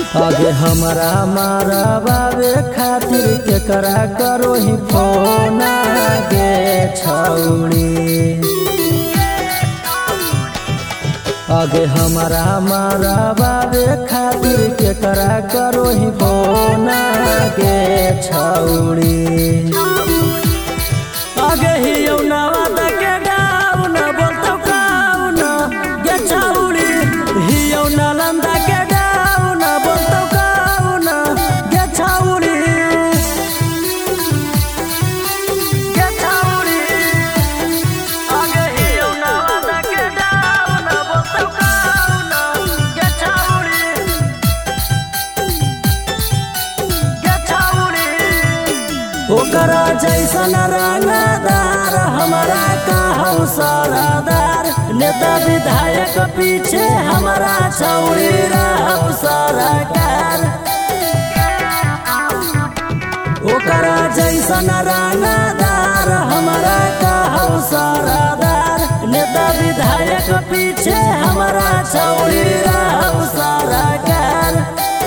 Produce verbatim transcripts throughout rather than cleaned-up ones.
आगे हमारा मारा बाबे खातिर केकरा करो ही फोन गे छौड़ी। आगे हमारा मारा बाबे खातिर केकरा करो ही फोन गे छौड़ी। आगे ही यौनावा के गाँव न बोलतो काऊ न गे छौड़ी। ही यौना लंदा के गाँव न बोलतो काऊ न गे छौड़ी। गे छौड़ी आगे ही यौनावा के गाँव न बोलतो काऊ न गे छौड़ी। गे छौड़ी ओकरा जैसन रंगदार हमारा कहू सरदार। नेता विधायक पीछे हमारा छौड़ी रहू सरकार। ओकरा जैसन रंगदार हमारा कहू सरदार। नेता विधायक पीछे हमारा छौड़ी रहू सरकार।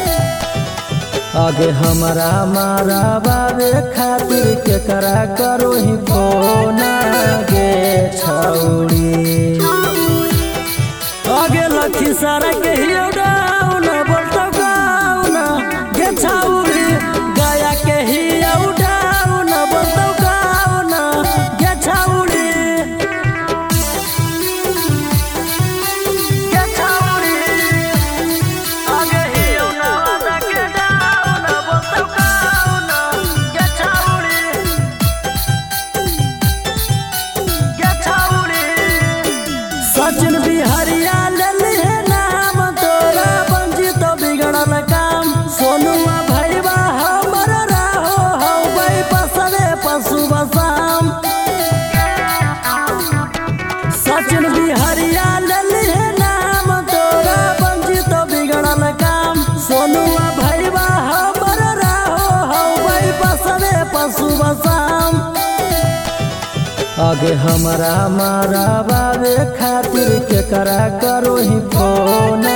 आगे हमारा मारा बाबे खातिर केकरा करो ही फोन गे छौड़ी। आगे लखी सारा के हियो गाँव न बोलतो गाँव न गे छौड़ी। गया के हियो गाँव न बोलतो गाँव न गे छौड़ी। गे छौड़ी आगे हियो नवादा के गाँव न बोलतो गाँव न गे छौड़ी। गे छौड़ी सचिन बिहारिया लेली है नाम तोरा बंजी तो बिगड़ल काम। सोनुआ भैया हमर रहो हौ भाई पसरे पशु बसाम। सचिन बिहारिया लेली है नाम तोरा बंजी तो बिगड़ल काम। सोनुआ भैया हमर रहो हौ भाई पसरे पशु बसाम। आगे हमारा मारा बाबे खातिर केकरा करो ही फोन